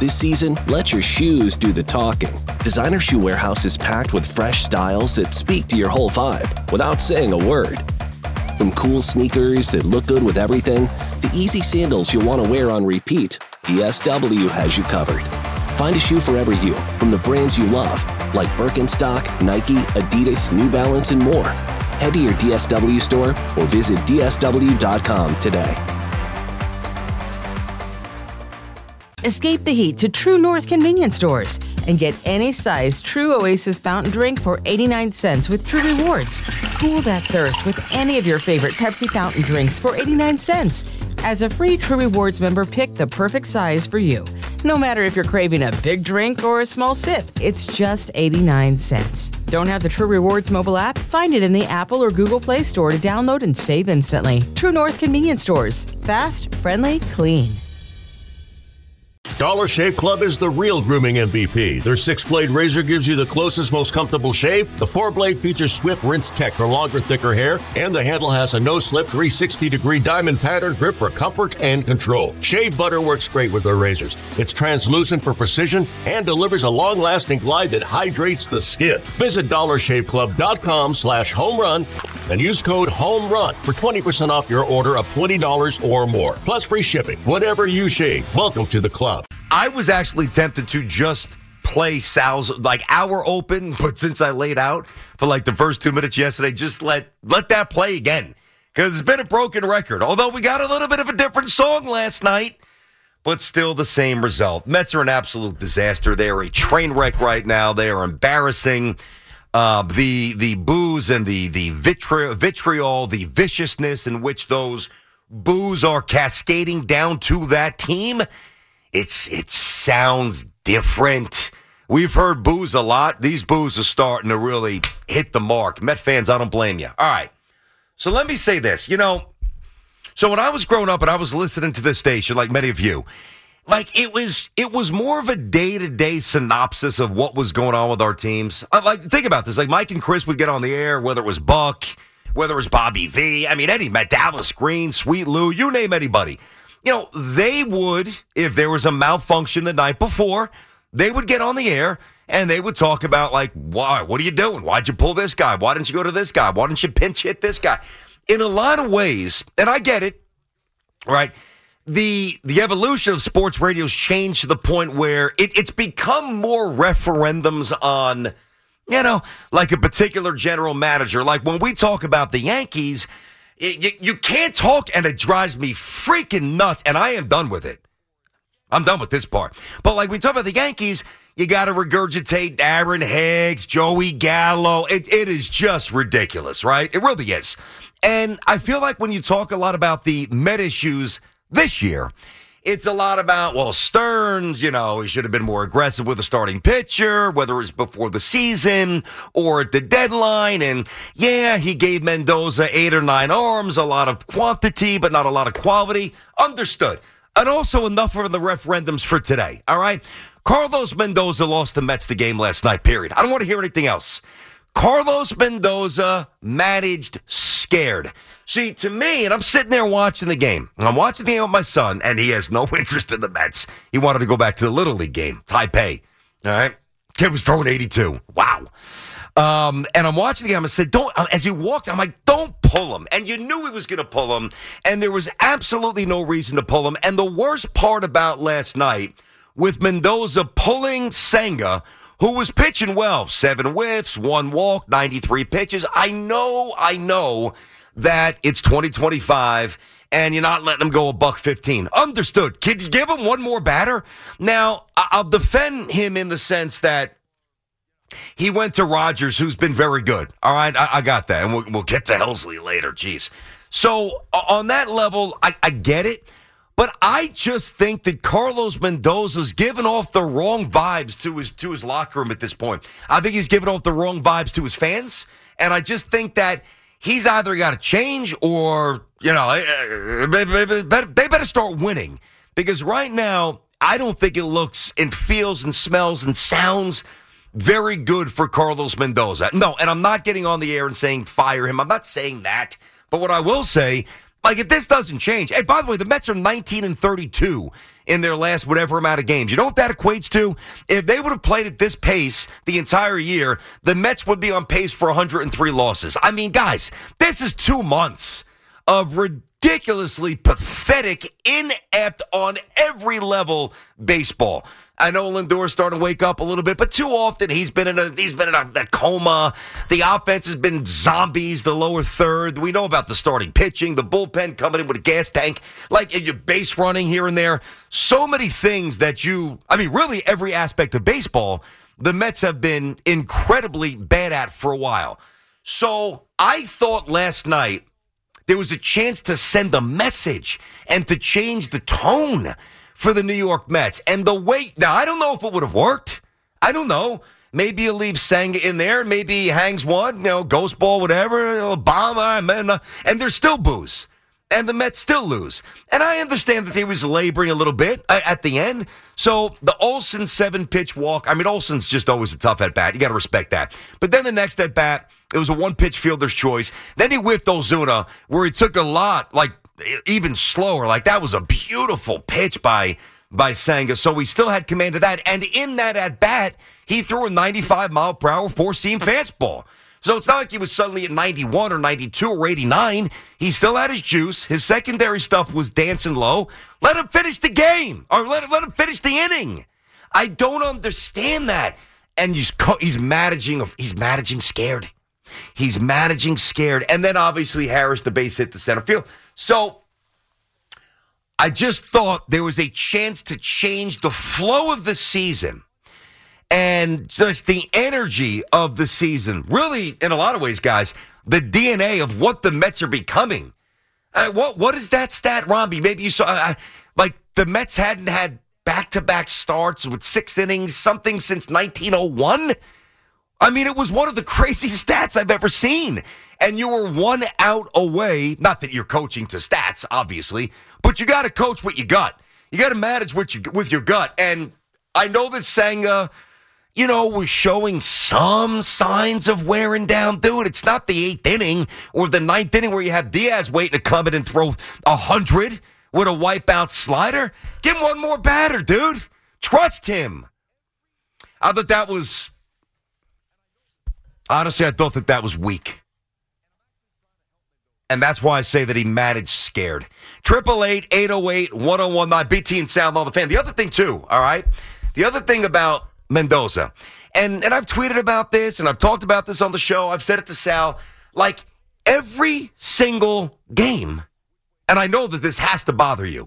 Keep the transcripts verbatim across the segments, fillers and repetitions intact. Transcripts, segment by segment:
This season, let your shoes do the talking. Designer Shoe Warehouse is packed with fresh styles that speak to your whole vibe without saying a word. From cool sneakers that look good with everything, to easy sandals you'll want to wear on repeat, D S W has you covered. Find a shoe for every you from the brands you love, like Birkenstock, Nike, Adidas, New Balance, and more. Head to your D S W store or visit D S W dot com today. Escape the heat to True North convenience stores and get any size True Oasis fountain drink for eighty-nine cents with True Rewards. Cool that thirst with any of your favorite Pepsi fountain drinks for eighty-nine cents. As a free True Rewards member, pick the perfect size for you. No matter if you're craving a big drink or a small sip, it's just eighty-nine cents. Don't have the True Rewards mobile app? Find it in the Apple or Google Play Store to download and save instantly. True North convenience stores. Fast, friendly, clean. Dollar Shave Club is the real grooming M V P. Their six-blade razor gives you the closest, most comfortable shave. The four-blade features Swift Rinse Tech for longer, thicker hair, and the handle has a no-slip three hundred sixty degree diamond pattern grip for comfort and control. Shave butter works great with their razors. It's translucent for precision and delivers a long-lasting glide that hydrates the skin. Visit dollar shave club dot com slash home run and use code HOMERUN for twenty percent off your order of twenty dollars or more. Plus free shipping. Whatever you shave, welcome to the club. I was actually tempted to just play Sal's, like, hour open, but since I laid out for, like, the first two minutes yesterday, just let let that play again. Because it's been a broken record. Although we got a little bit of a different song last night, but still the same result. Mets are an absolute disaster. They are a train wreck right now. They are embarrassing. Uh, the the boos and the, the vitri- vitriol, the viciousness in which those boos are cascading down to that team, It's it sounds different. We've heard boos a lot. These boos are starting to really hit the mark. Met fans, I don't blame you. All right. So let me say this. You know, so when I was growing up and I was listening to this station, like many of you, like it was it was more of a day-to-day synopsis of what was going on with our teams. I, like, think about this. Like, Mike and Chris would get on the air, whether it was Buck, whether it was Bobby V. I mean, Eddie Met, Dallas Green, Sweet Lou, you name anybody. You know, they would, if there was a malfunction the night before, they would get on the air and they would talk about, like, why? What are you doing? Why'd you pull this guy? Why didn't you go to this guy? Why didn't you pinch hit this guy? In a lot of ways, and I get it, right? The the evolution of sports radio's changed to the point where it, it's become more referendums on, you know, like a particular general manager. Like when we talk about the Yankees, You, you can't talk, and it drives me freaking nuts, and I am done with it. I'm done with this part. But like we talk about the Yankees, you got to regurgitate Aaron Hicks, Joey Gallo. It, it is just ridiculous, right? It really is. And I feel like when you talk a lot about the Met issues this year, it's a lot about, well, Stearns, you know, he should have been more aggressive with a starting pitcher, whether it's before the season or at the deadline. And, yeah, he gave Mendoza eight or nine arms, a lot of quantity, but not a lot of quality. Understood. And also enough of the referendums for today, all right? Carlos Mendoza lost the Mets the game last night, period. I don't want to hear anything else. Carlos Mendoza managed scared. See, to me, and I'm sitting there watching the game. I'm watching the game with my son, and he has no interest in the Mets. He wanted to go back to the Little League game, Taipei. All right? Kid was throwing eighty-two. Wow. Um, and I'm watching the game. I said, don't, as he walked, I'm like, don't pull him. And you knew he was going to pull him, and there was absolutely no reason to pull him. And the worst part about last night, with Mendoza pulling Senga, who was pitching well, seven whiffs, one walk, ninety-three pitches. I know, I know that it's twenty twenty-five and you're not letting him go a buck fifteen. Understood. Can you give him one more batter? Now, I'll defend him in the sense that he went to Rogers, who's been very good. All right, I, I got that. And we'll, we'll get to Helsley later. Jeez. So on that level, I, I get it. But I just think that Carlos Mendoza's given off the wrong vibes to his to his locker room at this point. I think he's given off the wrong vibes to his fans. And I just think that he's either got to change or, you know, they better start winning. Because right now, I don't think it looks and feels and smells and sounds very good for Carlos Mendoza. No, and I'm not getting on the air and saying fire him. I'm not saying that. But what I will say, Like, if this doesn't change, hey, by the way, the Mets are nineteen and thirty-two in their last whatever amount of games. You know what that equates to? If they would have played at this pace the entire year, the Mets would be on pace for one hundred three losses. I mean, guys, this is two months of ridiculously pathetic, inept on every level baseball. I know Lindor's starting to wake up a little bit, but too often he's been in a he's been in a, a coma. The offense has been zombies, the lower third. We know about the starting pitching, the bullpen coming in with a gas tank, like your base running here and there. So many things that you, I mean, really every aspect of baseball, the Mets have been incredibly bad at for a while. So I thought last night there was a chance to send a message and to change the tone for the New York Mets. And the way, now I don't know if it would have worked. I don't know. Maybe you leave Senga in there. Maybe he hangs one, you know, ghost ball, whatever, Obama, and, and there's still boos. And the Mets still lose. And I understand that he was laboring a little bit at the end. So the Olsen seven-pitch walk, I mean, Olsen's just always a tough at-bat. You got to respect that. But then the next at-bat, it was a one-pitch fielder's choice. Then he whiffed Ozuna, where he took a lot, like, even slower. Like, that was a beautiful pitch by by Senga. So we still had command of that. And in that at-bat, he threw a ninety-five mile per hour four-seam fastball. So it's not like he was suddenly at ninety-one or ninety-two or eighty-nine. He still had his juice. His secondary stuff was dancing low. Let him finish the game. Or let, let him finish the inning. I don't understand that. And he's, he's managing, he's managing scared. He's managing scared. And then obviously Harris, the base hit to center field. So I just thought there was a chance to change the flow of the season and just the energy of the season. Really, in a lot of ways, guys, the D N A of what the Mets are becoming. Uh, what What is that stat, Romby? Maybe you saw, uh, like, the Mets hadn't had back-to-back starts with six innings, something since nineteen oh one. I mean, it was one of the craziest stats I've ever seen. And you were one out away. Not that you're coaching to stats, obviously, but you got to coach what you got. You got to manage what you, with your gut. And I know that Senga, you know, was showing some signs of wearing down. Dude, it's not the eighth inning or the ninth inning where you have Diaz waiting to come in and throw a hundred with a wipeout slider. Give him one more batter, dude. Trust him. I thought that was... Honestly, I thought that that was weak. And that's why I say that he managed scared. triple eight, eight oh eight, one oh one nine, B T and Sound on the Fan. The other thing, too, all right? The other thing about Mendoza, and, and I've tweeted about this, and I've talked about this on the show. I've said it to Sal. Like, every single game, and I know that this has to bother you,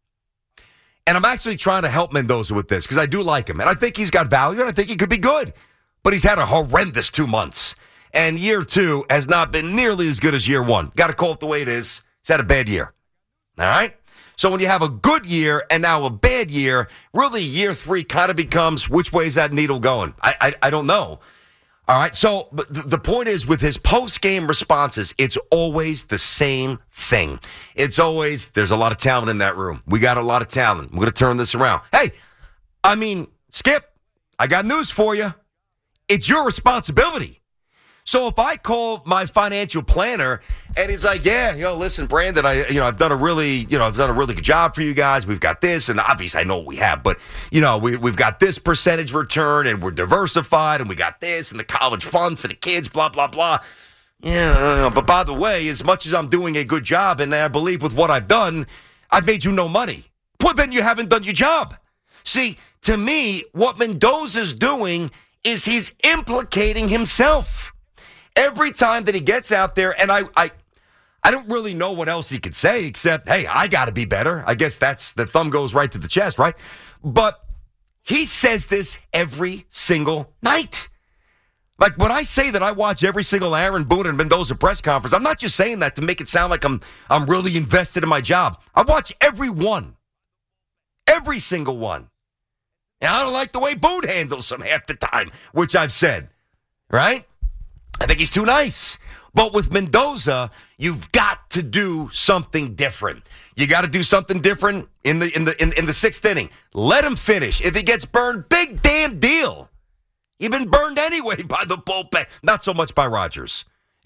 and I'm actually trying to help Mendoza with this because I do like him, and I think he's got value, and I think he could be good. But he's had a horrendous two months. And year two has not been nearly as good as year one. Got to call it the way it is. He's had a bad year. All right? So when you have a good year and now a bad year, really year three kind of becomes which way is that needle going? I I, I don't know. All right? So but the, the point is with his post-game responses, it's always the same thing. It's always, there's a lot of talent in that room. We got a lot of talent. We're going to turn this around. Hey, I mean, Skip, I got news for you. It's your responsibility. So if I call my financial planner and he's like, yeah, you know, listen, Brandon, I, you know, I've done a really, you know, I've done a really good job for you guys. We've got this, and obviously I know what we have, but you know, we, we've got this percentage return, and we're diversified, and we got this, and the college fund for the kids, blah blah blah. Yeah, but by the way, as much as I'm doing a good job, and I believe with what I've done, I've made you no money. Well, then you haven't done your job. See, to me, what Mendoza's doing is he's implicating himself. Every time that he gets out there, and I I, I don't really know what else he could say except, hey, I got to be better. I guess that's, the thumb goes right to the chest, right? But he says this every single night. Like, when I say that I watch every single Aaron Boone and Mendoza press conference, I'm not just saying that to make it sound like I'm I'm really invested in my job. I watch every one. Every single one. And I don't like the way Boone handles him half the time, which I've said, right? I think he's too nice. But with Mendoza, you've got to do something different. You got to do something different in the in the in, in the sixth inning. Let him finish. If he gets burned, big damn deal. You've been burned anyway by the bullpen. Not so much by Rodgers.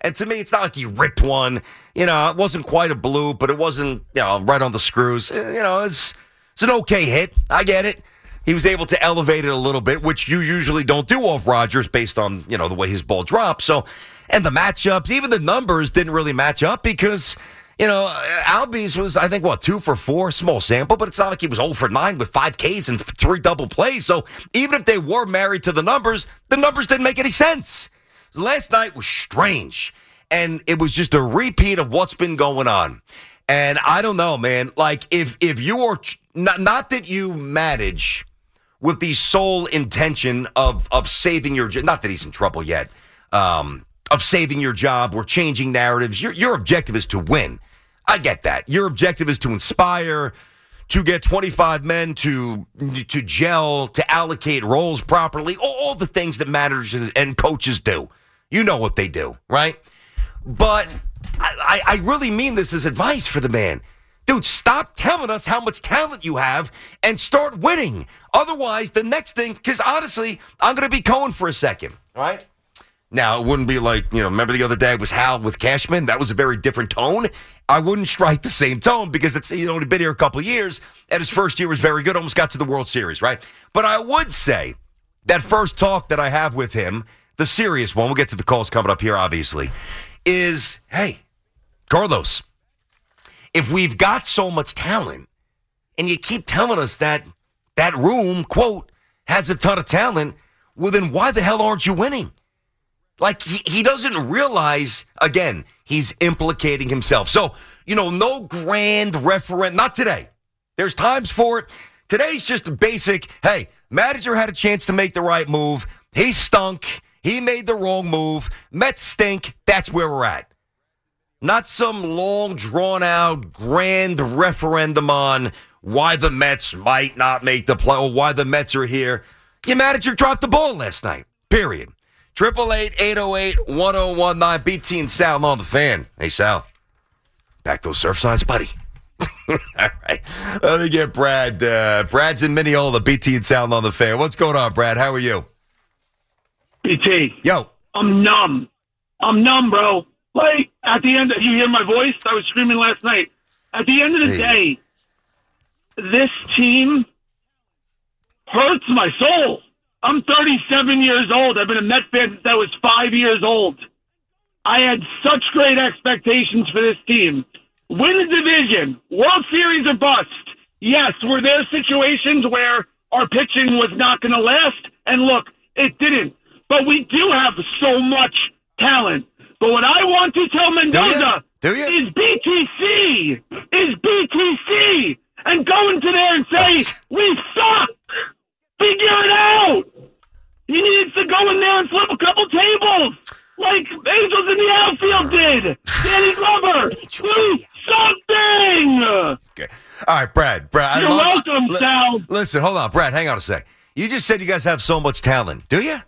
And to me, it's not like he ripped one. You know, it wasn't quite a blue, but it wasn't, you know, right on the screws. You know, it's, it's an okay hit. I get it. He was able to elevate it a little bit, which you usually don't do off Rodgers based on, you know, the way his ball drops. So, and the matchups, even the numbers didn't really match up because, you know, Albies was, I think, what, two for four, small sample, but it's not like he was oh for nine with five Ks and three double plays. So even if they were married to the numbers, the numbers didn't make any sense. Last night was strange, and it was just a repeat of what's been going on. And I don't know, man, like if if you are, not, not that you manage with the sole intention of of saving your job, not that he's in trouble yet, um, of saving your job or changing narratives. Your, your objective is to win. I get that. Your objective is to inspire, to get twenty-five men to to gel, to allocate roles properly, all, all the things that managers and coaches do. You know what they do, right? But I, I, I really mean this as advice for the man. Dude, stop telling us how much talent you have and start winning. Otherwise, the next thing, because honestly, I'm going to be Cohen for a second, all right? Now, it wouldn't be like, you know, remember the other day it was Hal with Cashman? That was a very different tone. I wouldn't strike the same tone because it's, he's only been here a couple of years, and his first year was very good, almost got to the World Series, right? But I would say that first talk that I have with him, the serious one, we'll get to the calls coming up here, obviously, is, hey, Carlos, if we've got so much talent and you keep telling us that that room, quote, has a ton of talent, well, then why the hell aren't you winning? Like, he, he doesn't realize, again, he's implicating himself. So, you know, no grand referent, not today. There's times for it. Today's just a basic, hey, manager had a chance to make the right move. He stunk. He made the wrong move. Mets stink. That's where we're at. Not some long, drawn-out, grand referendum on why the Mets might not make the play or why the Mets are here. Your manager dropped the ball last night, period. triple eight, eight oh eight, one oh one nine. B T and Sal on the Fan. Hey, Sal. Back those surf signs, buddy. All right. Let me get Brad. Uh, Brad's in Mineola. B T and Sal on the Fan. What's going on, Brad? How are you? B T. Yo. I'm numb. I'm numb, bro. Like, at the end, you hear my voice? I was screaming last night. At the end of the hey. day, this team hurts my soul. I'm thirty-seven years old. I've been a Met fan since I was five years old. I had such great expectations for this team. Win the division. World Series or bust. Yes, were there situations where our pitching was not going to last? And look, it didn't. But we do have so much talent. But what I want to tell Mendoza do you? Do you? is B T C. Is B T C. And go into there and say, we suck. Figure it out. He needs to go in there and flip a couple tables. Like Angels in the outfield did. Danny Glover. Do something. Okay. All right, Brad. Brad, You're I love, welcome, li- Sal. Listen, hold on. Brad, hang on a sec. You just said you guys have so much talent. Do you?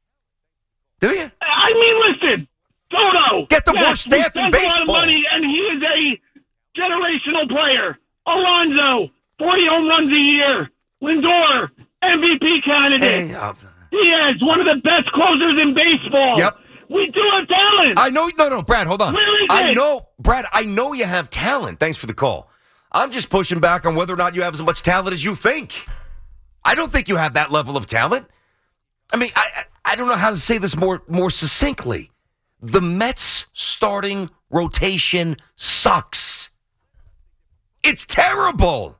Do you? I mean, listen. Toto. Get the yes, worst staff in baseball. A lot of baseball. money, and he is a generational player. Alonso, forty home runs a year. Lindor, M V P candidate. Hey, uh, he is one of the best closers in baseball. Yep. We do have talent. I know. No, no, Brad, hold on. Where is I it? know, Brad, I know you have talent. Thanks for the call. I'm just pushing back on whether or not you have as much talent as you think. I don't think you have that level of talent. I mean, I I, I don't know how to say this more, more succinctly. The Mets starting rotation sucks. It's terrible.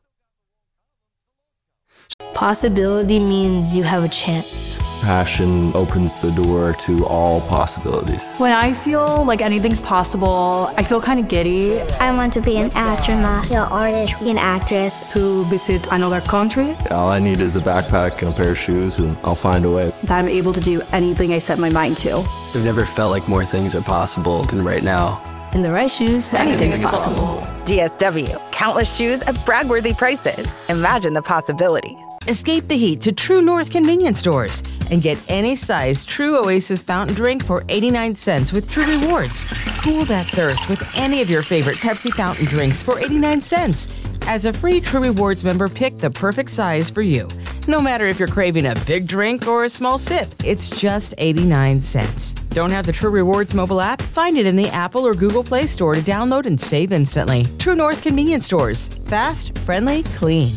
Possibility means you have a chance. Passion opens the door to all possibilities. When I feel like anything's possible, I feel kind of giddy. I want to be an astronaut, an artist, an actress. To visit another country. All I need is a backpack and a pair of shoes, and I'll find a way. That I'm able to do anything I set my mind to. I've never felt like more things are possible than right now. In the right shoes, anything's possible. D S W. Countless shoes at brag-worthy prices. Imagine the possibilities. Escape the heat to True North convenience stores and get any size True Oasis fountain drink for eighty-nine cents with True Rewards. Cool that thirst with any of your favorite Pepsi fountain drinks for eighty-nine cents. As a free True Rewards member, pick the perfect size for you. No matter if you're craving a big drink or a small sip, it's just eighty-nine cents. Don't have the True Rewards mobile app? Find it in the Apple or Google Play Store to download and save instantly. True North Convenience Stores. Fast, friendly, clean.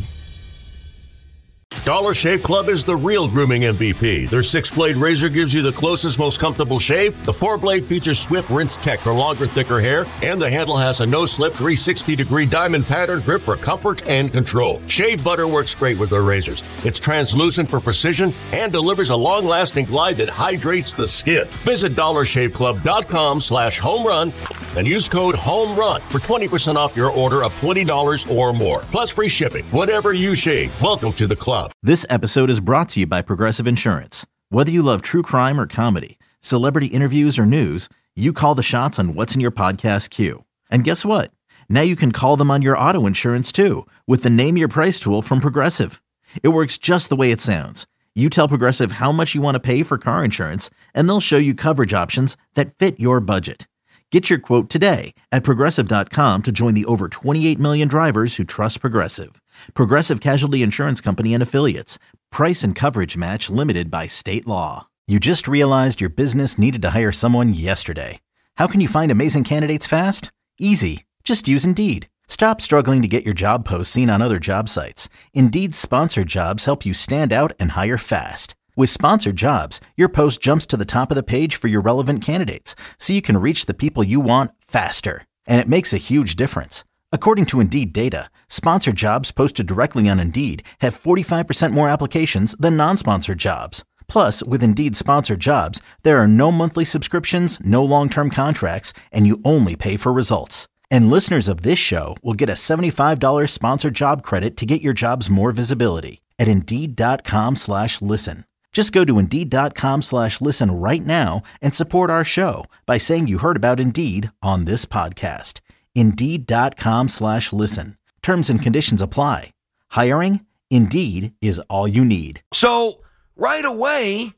Dollar Shave Club is the real grooming M V P. Their six-blade razor gives you the closest, most comfortable shave. The four-blade features Swift Rinse Tech for longer, thicker hair, and the handle has a no-slip three sixty degree diamond pattern grip for comfort and control. Shave butter works great with their razors. It's translucent for precision and delivers a long-lasting glide that hydrates the skin. Visit dollar shave club dot com slash home run and use code HOMERUN for twenty percent off your order of twenty dollars or more, plus free shipping. Whatever you shave, welcome to the club. This episode is brought to you by Progressive Insurance. Whether you love true crime or comedy, celebrity interviews or news, you call the shots on what's in your podcast queue. And guess what? Now you can call them on your auto insurance too with the Name Your Price tool from Progressive. It works just the way it sounds. You tell Progressive how much you want to pay for car insurance, and they'll show you coverage options that fit your budget. Get your quote today at Progressive dot com to join the over twenty-eight million drivers who trust Progressive. Progressive Casualty Insurance Company and Affiliates. Price and coverage match limited by state law. You just realized your business needed to hire someone yesterday. How can you find amazing candidates fast? Easy. Just use Indeed. Stop struggling to get your job posts seen on other job sites. Indeed's sponsored jobs help you stand out and hire fast. With sponsored jobs, your post jumps to the top of the page for your relevant candidates, so you can reach the people you want faster. And it makes a huge difference. According to Indeed data, sponsored jobs posted directly on Indeed have forty-five percent more applications than non-sponsored jobs. Plus, with Indeed sponsored jobs, there are no monthly subscriptions, no long-term contracts, and you only pay for results. And listeners of this show will get a seventy-five dollars sponsored job credit to get your jobs more visibility at Indeed.com slash listen. Just go to Indeed.com slash listen right now and support our show by saying you heard about Indeed on this podcast. Indeed.com slash listen. Terms and conditions apply. Hiring? Indeed is all you need. So right away,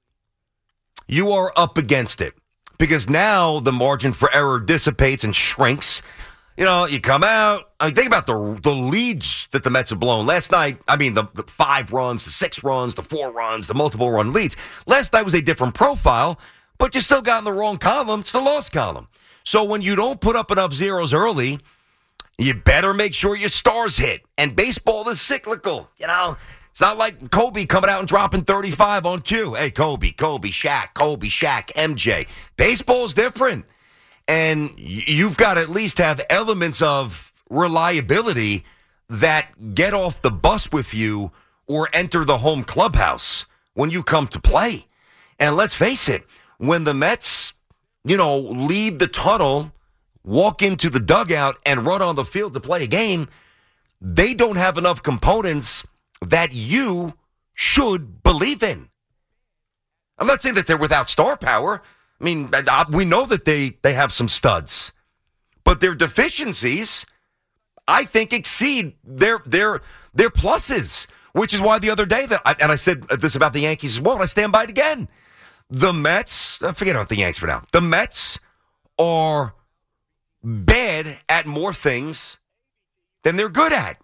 you are up against it because now the margin for error dissipates and shrinks. You know, you come out. I mean, think about the the leads that the Mets have blown. Last night, I mean, the, the five runs, the six runs, the four runs, the multiple run leads. Last night was a different profile, but you still got in the wrong column. It's the loss column. So when you don't put up enough zeros early, you better make sure your stars hit. And baseball is cyclical. You know, it's not like Kobe coming out and dropping thirty-five on cue. Hey, Kobe, Kobe, Shaq, Kobe, Shaq, M J. Baseball's different. And you've got to at least have elements of reliability that get off the bus with you or enter the home clubhouse when you come to play. And let's face it, when the Mets, you know, leave the tunnel, walk into the dugout, and run on the field to play a game, they don't have enough components that you should believe in. I'm not saying that they're without star power. I mean, we know that they, they have some studs, but their deficiencies, I think, exceed their their their pluses, which is why the other day, that I, and I said this about the Yankees as well, and I stand by it again. The Mets, forget about the Yanks for now. The Mets are bad at more things than they're good at.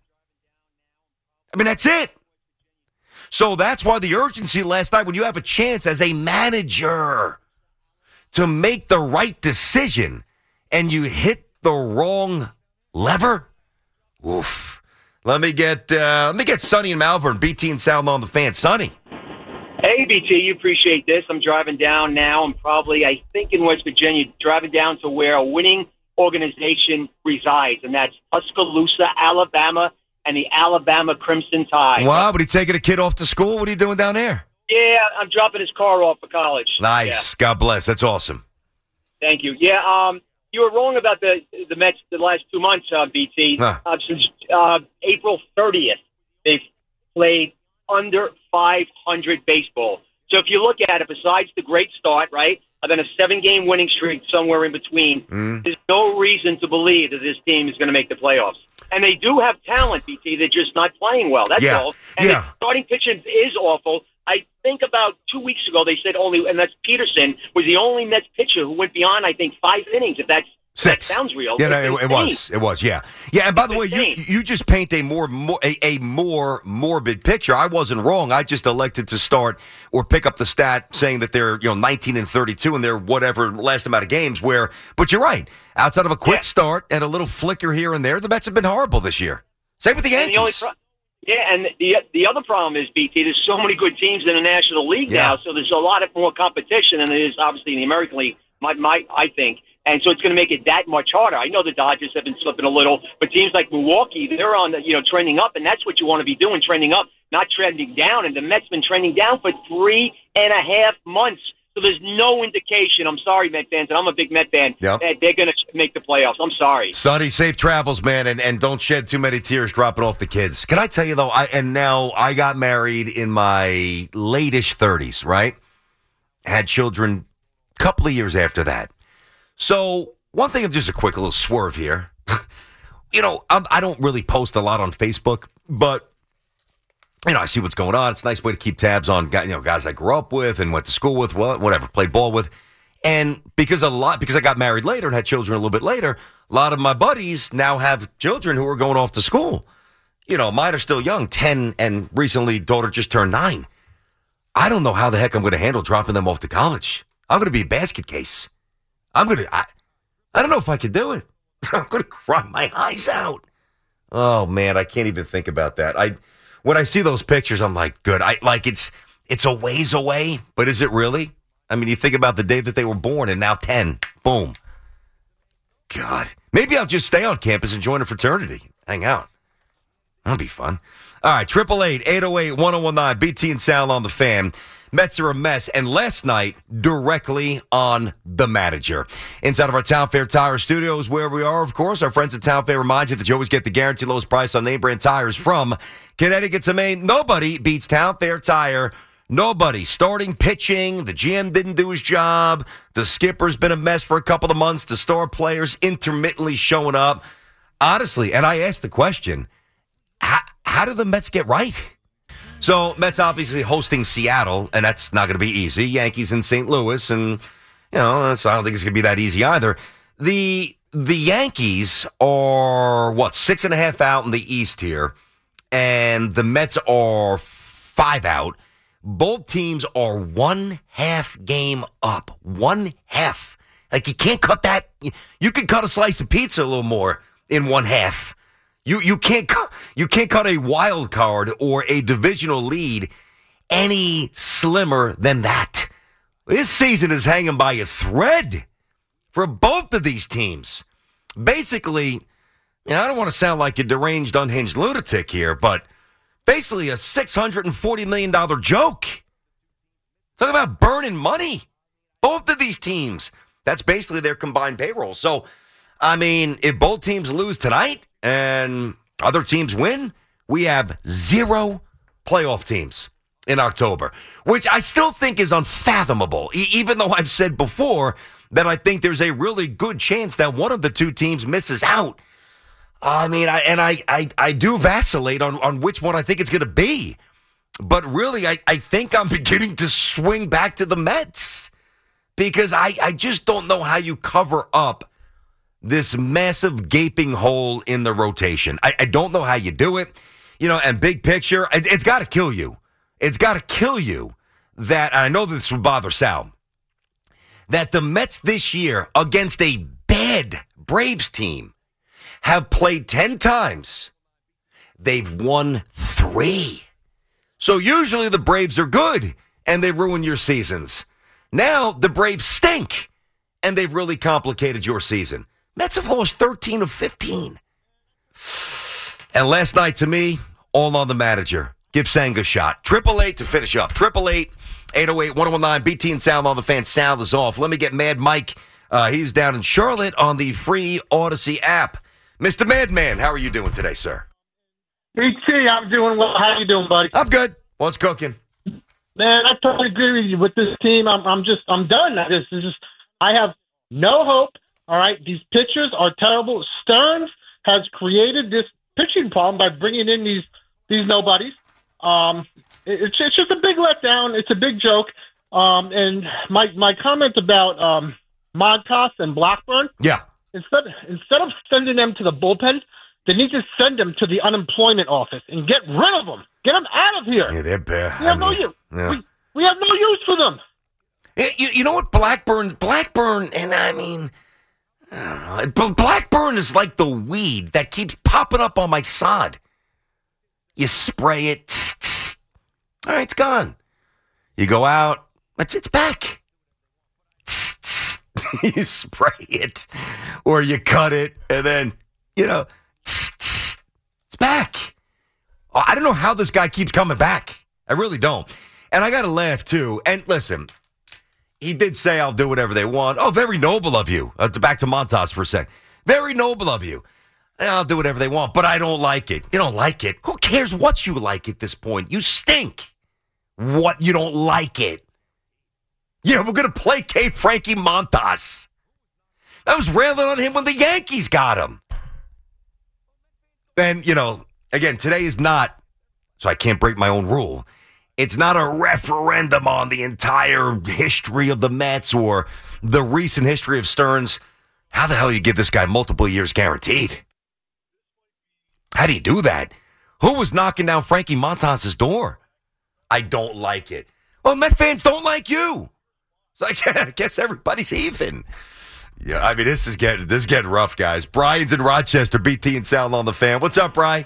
I mean, that's it. So that's why the urgency last night, when you have a chance as a manager to make the right decision and you hit the wrong lever, oof. Let me get uh, let me get Sonny and Malvern, B T and Salma on the Fan. Sonny. Hey, B T, you appreciate this. I'm driving down now. I'm probably, I think, in West Virginia, driving down to where a winning organization resides, and that's Tuscaloosa, Alabama, and the Alabama Crimson Tide. Wow, but he taking a kid off to school? What are you doing down there? Yeah, I'm dropping his car off for college. Nice. Yeah. God bless. That's awesome. Thank you. Yeah, um, you were wrong about the the Mets the last two months, uh, B T. Huh. Uh, since uh, April thirtieth, they've played under five hundred baseball. So if you look at it, besides the great start, right, and then a seven-game winning streak somewhere in between, mm. there's no reason to believe that this team is going to make the playoffs. And they do have talent, B T. They're just not playing well. That's yeah. all. And yeah. the starting pitching is awful. I think about two weeks ago they said only, and that's Peterson, was the only Mets pitcher who went beyond, I think, five innings, if that's Six. That sounds real. Yeah, no, it, it was. It was. Yeah, yeah. And by the way, you you just paint a more, more a, a more morbid picture. I wasn't wrong. I just elected to start or pick up the stat saying that they're you know nineteen and thirty-two and they're whatever last amount of games. Where, but you're right. Outside of a quick yeah. start and a little flicker here and there, the Mets have been horrible this year. Same with the Yankees. And the only pro- yeah, and the the other problem is, B T, there's so many good teams in the National League yeah. now, so there's a lot of more competition than there is obviously in the American League. My, my, I think. And so it's going to make it that much harder. I know the Dodgers have been slipping a little, but teams like Milwaukee, they're on the, you know, trending up, and that's what you want to be doing, trending up, not trending down. And the Mets been trending down for three and a half months. So there's no indication. I'm sorry, Met fans, and I'm a big Met fan, yep. that they're going to make the playoffs. I'm sorry. Sonny, safe travels, man, and, and don't shed too many tears dropping off the kids. Can I tell you, though, I and now I got married in my late-ish thirties, right? Had children a couple of years after that. So one thing, just a quick little swerve here. you know, I'm, I don't really post a lot on Facebook, but, you know, I see what's going on. It's a nice way to keep tabs on you know, guys I grew up with and went to school with, whatever, played ball with. And because a lot, because I got married later and had children a little bit later, a lot of my buddies now have children who are going off to school. You know, mine are still young, ten, and recently daughter just turned nine. I don't know how the heck I'm going to handle dropping them off to college. I'm going to be a basket case. I'm going to, I, I don't know if I could do it. I'm going to cry my eyes out. Oh, man, I can't even think about that. I, when I see those pictures, I'm like, good. I like it's, it's a ways away, but is it really? I mean, you think about the day that they were born and now ten, boom. God, maybe I'll just stay on campus and join a fraternity, hang out. That'll be fun. All right, triple eight, eight oh eight, one oh one nine, B T and Sal on the Fan. Mets are a mess, and last night, directly on the manager. Inside of our Town Fair Tire Studios, where we are, of course, our friends at Town Fair remind you that you always get the guaranteed lowest price on name brand tires from Connecticut to Maine. Nobody beats Town Fair Tire. Nobody. Starting pitching, the G M didn't do his job. The skipper's been a mess for a couple of months. The star players intermittently showing up. Honestly, and I asked the question, how, how do the Mets get right? So, Mets obviously hosting Seattle, and that's not going to be easy. Yankees in Saint Louis, and, you know, I don't think it's going to be that easy either. The the Yankees are, what, six and a half out in the East here, and the Mets are five out. Both teams are one half game up. One half. Like, you can't cut that. You can cut a slice of pizza a little more in one half. You you can't you can't cut a wild card or a divisional lead any slimmer than that. This season is hanging by a thread for both of these teams. Basically, you know, I don't want to sound like a deranged, unhinged lunatic here, but basically a six hundred forty million dollars joke. Talk about burning money. Both of these teams. That's basically their combined payroll. So, I mean, if both teams lose tonight and other teams win, we have zero playoff teams in October, which I still think is unfathomable, e- even though I've said before that I think there's a really good chance that one of the two teams misses out. I mean, I and I I, I do vacillate on, on which one I think it's going to be. But really, I, I think I'm beginning to swing back to the Mets because I, I just don't know how you cover up this massive gaping hole in the rotation. I, I don't know how you do it. You know, and big picture, it, it's got to kill you. It's got to kill you that, I know this would bother Sal, that the Mets this year against a bad Braves team have played ten times. They've won three. So usually the Braves are good and they ruin your seasons. Now the Braves stink and they've really complicated your season. Mets have lost thirteen of fifteen. And last night, to me, all on the manager. Give Sang a shot. Triple eight to finish up. Triple eight, eight oh eight, one oh one nine. B T and Sal on the Fan. Sal is off. Let me get Mad Mike. Uh, he's down in Charlotte on the free Odyssey app. Mister Madman, how are you doing today, sir? B T, I'm doing well. How you doing, buddy? I'm good. What's cooking? Man, I totally agree with you. With this team, I'm, I'm just, I'm done. I just, it's just, I have no hope. All right, these pitchers are terrible. Stearns has created this pitching problem by bringing in these these nobodies. Um, it, it's it's just a big letdown. It's a big joke. Um, and my my comment about um, Montas and Blackburn. Yeah, instead instead of sending them to the bullpen, they need to send them to the unemployment office and get rid of them. Get them out of here. Yeah, they're bad. We have no use. Yeah. We, we have no use for them. You, you know what, Blackburn, Blackburn, and I mean, I don't know, Blackburn is like the weed that keeps popping up on my sod. You spray it, tss, tss. All right, it's gone. You go out, it's, it's back. Tss, tss. You spray it, or you cut it, and then, you know, tss, tss. It's back. Oh, I don't know how this guy keeps coming back. I really don't. And I got to laugh, too. And listen, he did say, I'll do whatever they want. Oh, very noble of you. Uh, back to Montas for a sec. Very noble of you. I'll do whatever they want, but I don't like it. You don't like it? Who cares what you like at this point? You stink. What? You don't like it? Yeah, we're going to placate Frankie Montas. I was railing on him when the Yankees got him. And, you know, again, today is not, so I can't break my own rule. It's not a referendum on the entire history of the Mets or the recent history of Stearns. How the hell do you give this guy multiple years guaranteed? How do you do that? Who was knocking down Frankie Montas' door? I don't like it. Well, Met fans don't like you. It's like, I guess everybody's even. Yeah, I mean, this is getting this is getting rough, guys. Brian's in Rochester, B T and Sound on the Fan. What's up, Brian?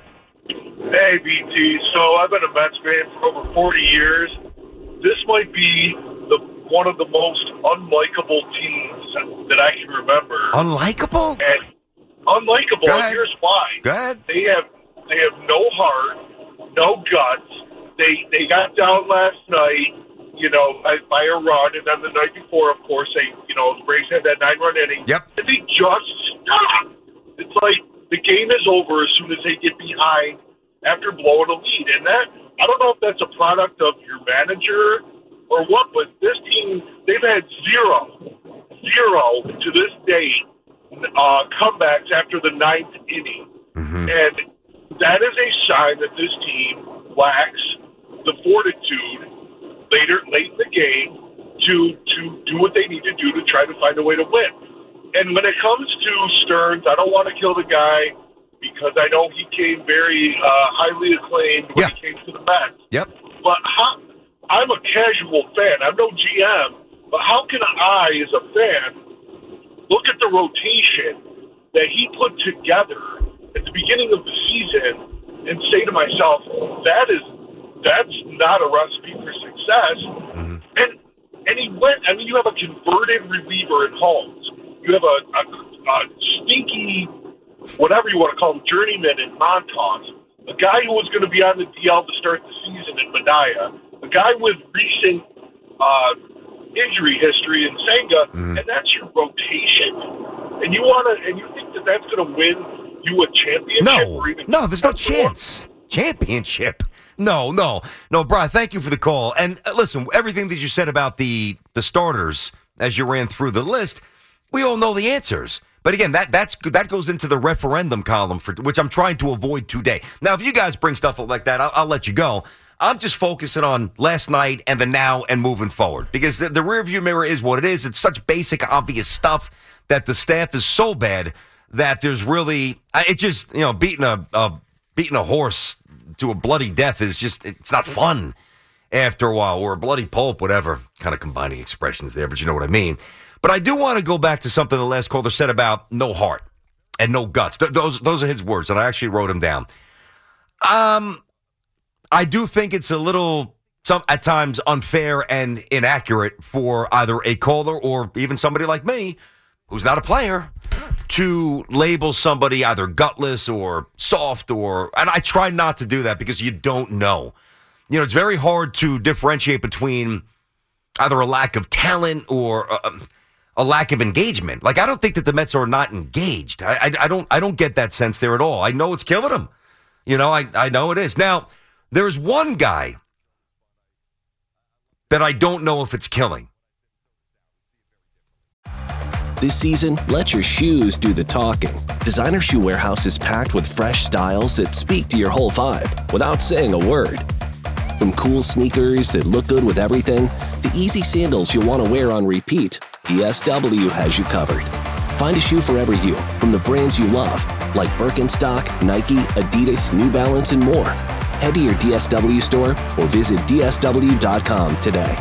Hey, B T. So I've been a Mets fan for over forty years. This might be the one of the most unlikable teams that I can remember. Unlikable? And unlikable. And here's why. Go ahead. They have they have no heart, no guts. They they got down last night, you know, by, by a run, and then the night before, of course, they you know the Braves had that nine run inning. Yep. And they just stop. It's like the game is over as soon as they get behind after blowing a lead. And that, I don't know if that's a product of your manager or what, but this team, they've had zero, zero to this date uh, comebacks after the ninth inning. Mm-hmm. And that is a sign that this team lacks the fortitude later, late in the game to, to do what they need to do to try to find a way to win. And when it comes to Stearns, I don't want to kill the guy, because I know he came very uh, highly acclaimed when yeah. he came to the Mets. Yep. But how, I'm a casual fan. I'm no G M. But how can I, as a fan, look at the rotation that he put together at the beginning of the season and say to myself, that is that's not a recipe for success. Mm-hmm. And and he went. I mean, you have a converted reliever in Holmes. You have a, a, a stinky, whatever you want to call him, journeyman in Montas, a guy who was going to be on the D L to start the season in Manaea, a guy with recent uh, injury history in Senga, mm-hmm. and that's your rotation. And you want to, and you think that that's going to win you a championship? No, or even no, there's no chance. Championship? No, no, no, Brian. Thank you for the call. And uh, listen, everything that you said about the the starters as you ran through the list, we all know the answers. But again, that that's that goes into the referendum column, for which I'm trying to avoid today. Now, if you guys bring stuff up like that, I'll, I'll let you go. I'm just focusing on last night and the now and moving forward, because the, the rearview mirror is what it is. It's such basic, obvious stuff that the staff is so bad that there's really it just you know beating a, a beating a horse to a bloody death is just it's not fun after a while, or a bloody pulp, whatever kind of combining expressions there, but you know what I mean. But I do want to go back to something the last caller said about no heart and no guts. Th- those those are his words, and I actually wrote them down. Um, I do think it's a little, some at times, unfair and inaccurate for either a caller or even somebody like me, who's not a player, to label somebody either gutless or soft, or, and I try not to do that because you don't know. You know, it's very hard to differentiate between either a lack of talent or a, a lack of engagement. Like, I don't think that the Mets are not engaged. I, I, I don't I don't get that sense there at all. I know it's killing them. You know, I, I know it is. Now, there's one guy that I don't know if it's killing. This season, let your shoes do the talking. Designer Shoe Warehouse is packed with fresh styles that speak to your whole vibe without saying a word. From cool sneakers that look good with everything, to easy sandals you'll want to wear on repeat, D S W has you covered. Find a shoe for every you from the brands you love, like Birkenstock, Nike, Adidas, New Balance, and more. Head to your D S W store or visit D S W dot com today.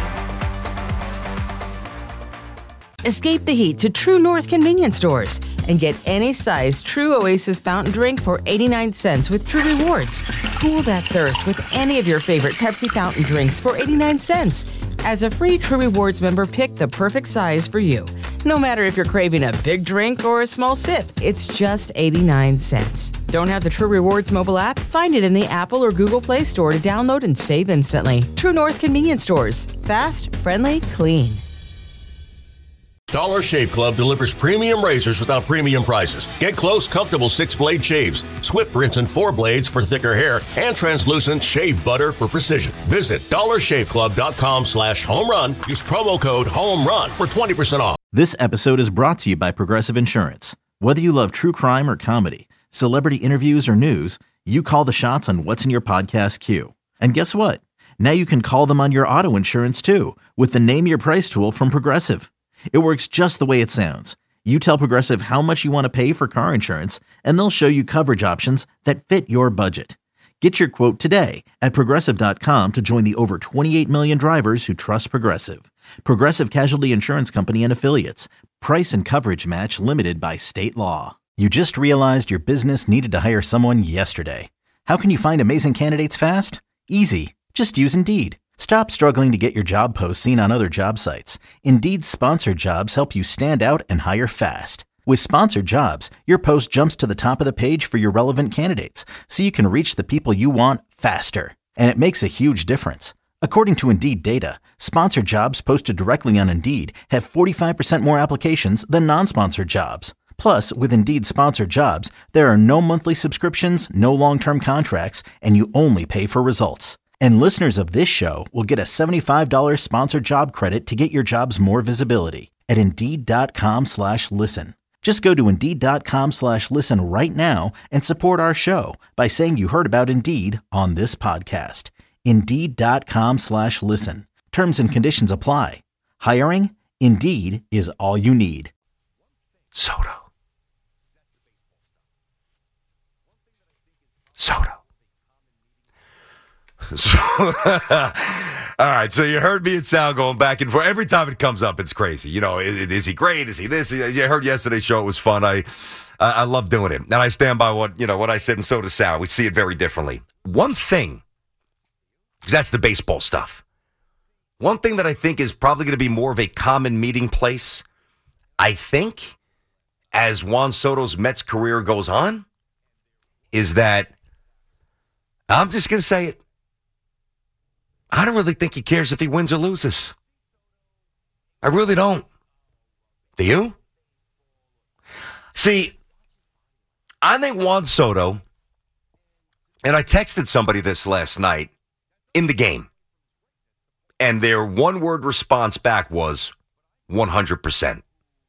Escape the heat to True North convenience stores and get any size True Oasis fountain drink for eighty-nine cents with True Rewards. Cool that thirst with any of your favorite Pepsi fountain drinks for eighty-nine cents. As a free True Rewards member, pick the perfect size for you. No matter if you're craving a big drink or a small sip, it's just eighty-nine cents. Don't have the True Rewards mobile app? Find it in the Apple or Google Play Store to download and save instantly. True North convenience stores. Fast, friendly, clean. Dollar Shave Club delivers premium razors without premium prices. Get close, comfortable six-blade shaves, swift rinse and four blades for thicker hair, and translucent shave butter for precision. Visit dollar shave club dot com slash home run. Use promo code HOMERUN for twenty percent off. This episode is brought to you by Progressive Insurance. Whether you love true crime or comedy, celebrity interviews or news, you call the shots on what's in your podcast queue. And guess what? Now you can call them on your auto insurance too with the Name Your Price tool from Progressive. It works just the way it sounds. You tell Progressive how much you want to pay for car insurance, and they'll show you coverage options that fit your budget. Get your quote today at Progressive dot com to join the over twenty-eight million drivers who trust Progressive. Progressive Casualty Insurance Company and Affiliates. Price and coverage match limited by state law. You just realized your business needed to hire someone yesterday. How can you find amazing candidates fast? Easy. Just use Indeed. Stop struggling to get your job posts seen on other job sites. Indeed's sponsored jobs help you stand out and hire fast. With sponsored jobs, your post jumps to the top of the page for your relevant candidates, so you can reach the people you want faster. And it makes a huge difference. According to Indeed data, sponsored jobs posted directly on Indeed have forty-five percent more applications than non-sponsored jobs. Plus, with Indeed sponsored jobs, there are no monthly subscriptions, no long-term contracts, and you only pay for results. And listeners of this show will get a seventy-five dollars sponsored job credit to get your jobs more visibility at Indeed.com slash listen. Just go to Indeed.com slash listen right now and support our show by saying you heard about Indeed on this podcast. Indeed.com slash listen. Terms and conditions apply. Hiring? Indeed is all you need. Soto. Soto. So, all right, so you heard me and Sal going back and forth. Every time it comes up, it's crazy. You know, is, is he great? Is he this? You heard yesterday's show. It was fun. I I, I love doing it. And I stand by what, you know, what I said, and so does Sal. We see it very differently. One thing, because that's the baseball stuff. One thing that I think is probably going to be more of a common meeting place, I think, as Juan Soto's Mets career goes on, is that, I'm just going to say it, I don't really think he cares if he wins or loses. I really don't. Do you? See, I think Juan Soto, and I texted somebody this last night in the game, and their one-word response back was one hundred percent.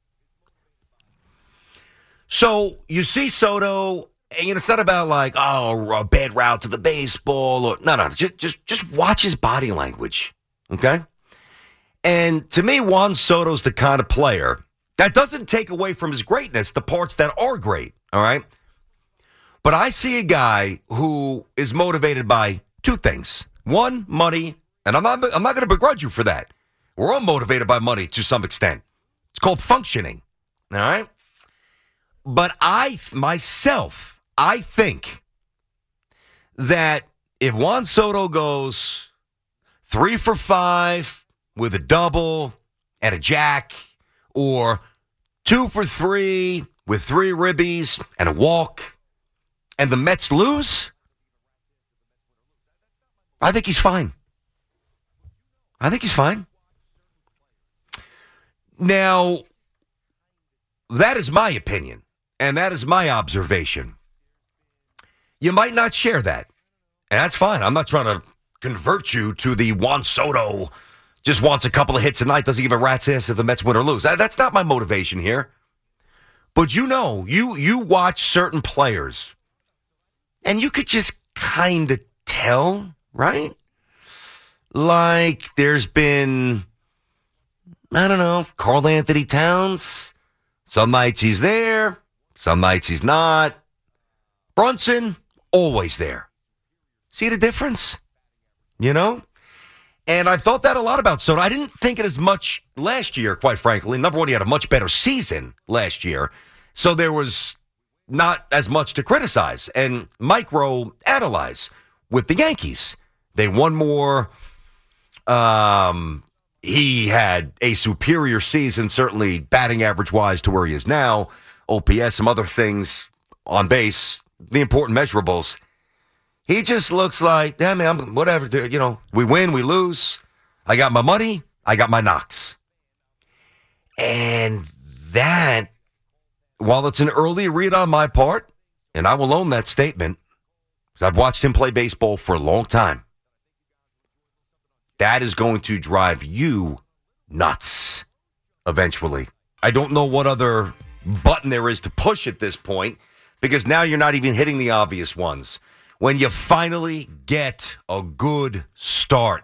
So you see Soto, and you know, it's not about like, oh, a bad route to the baseball. Or no, no, just, just, just watch his body language, okay? And to me, Juan Soto's the kind of player that doesn't take away from his greatness, the parts that are great, all right? But I see a guy who is motivated by two things. One, money, and I'm not, I'm not going to begrudge you for that. We're all motivated by money to some extent. It's called functioning, all right? But I, myself... I think that if Juan Soto goes three for five with a double and a jack, or two for three with three ribbies and a walk, and the Mets lose, I think he's fine. I think he's fine. Now, that is my opinion, and that is my observation. You might not share that, and that's fine. I'm not trying to convert you to the Juan Soto just wants a couple of hits a night, doesn't give a rat's ass if the Mets win or lose. That's not my motivation here. But you know, you you watch certain players, and you could just kind of tell, right? Like there's been, I don't know, Karl Anthony Towns, Some nights he's there. Some nights he's not. Brunson, always there. See the difference? You know? And I've thought that a lot about Soto. I didn't think it as much last year, quite frankly. Number one, he had a much better season last year. So there was not as much to criticize and micro-analyze with the Yankees. They won more. Um, he had a superior season, certainly batting average-wise to where he is now. O P S, some other things on base, the important measurables. He just looks like, yeah, man, I'm, whatever. You know, we win, we lose. I got my money. I got my knocks. And that, while it's an early read on my part, and I will own that statement, because I've watched him play baseball for a long time, that is going to drive you nuts eventually. I don't know what other button there is to push at this point, because now you're not even hitting the obvious ones. When you finally get a good start,